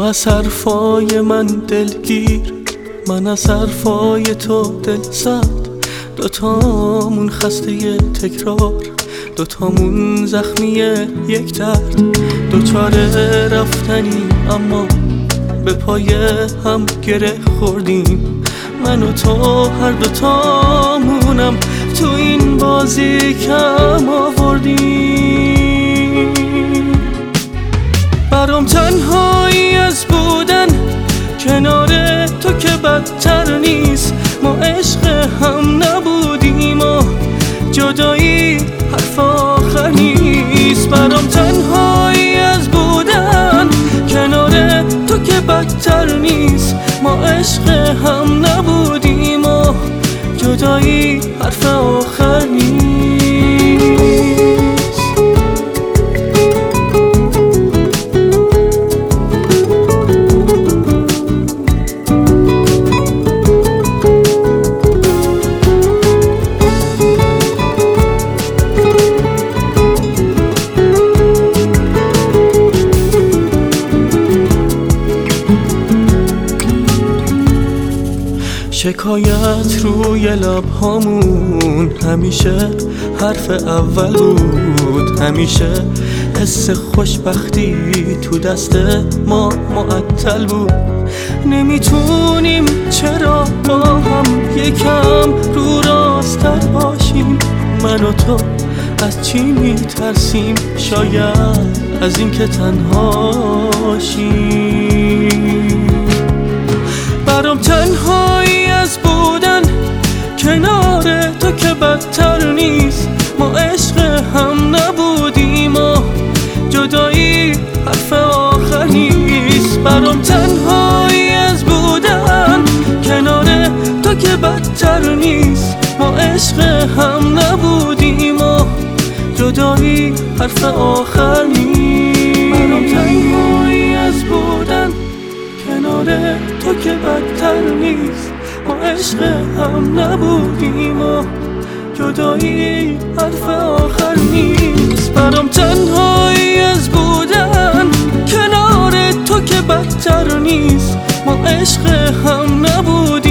از حرفای من دلگیر، من از حرفای تو دل سرد، دوتامون خسته ی تکرار، دوتامون زخمی یک درد، دوچاره رفتنی اما به پای هم گره خوردیم. من و تو هر دوتامونم تو این بازی کم آوردیم. برام تنهایی از بودن کنار تو که بدتر نیست. ما عشق هم نبودیم و جدایی حرف آخر نیست. برام تنهایی از بودن کنار تو که بدتر نیست. ما عشق هم نبودیم و جدایی حرف آخر نیست. شکایت روی لبهامون همیشه حرف اول بود. همیشه حس خوشبختی تو دست ما معطل بود. نمیتونیم چرا با هم یکم رو راستر باشیم. من و تو از چی میترسیم؟ شاید از این که تنهاشیم. برام تنهایی از بودن کنار تو که بدتر نیست. ما عشق هم نبودیم و جدایی حرف آخر نیست. برام تنهایی از بودن کنار تو که بدتر نیست. ما عشق هم نبودیم و جدایی حرف آخر نیست. برام تنهایی از بودن کنار تو که بدتر نیست. ما عشق هم نبودیم و جدایی حرف آخر نیست. برام تنهایی از بودن کنار تو که بدتر نیست. ما عشق هم نبودیم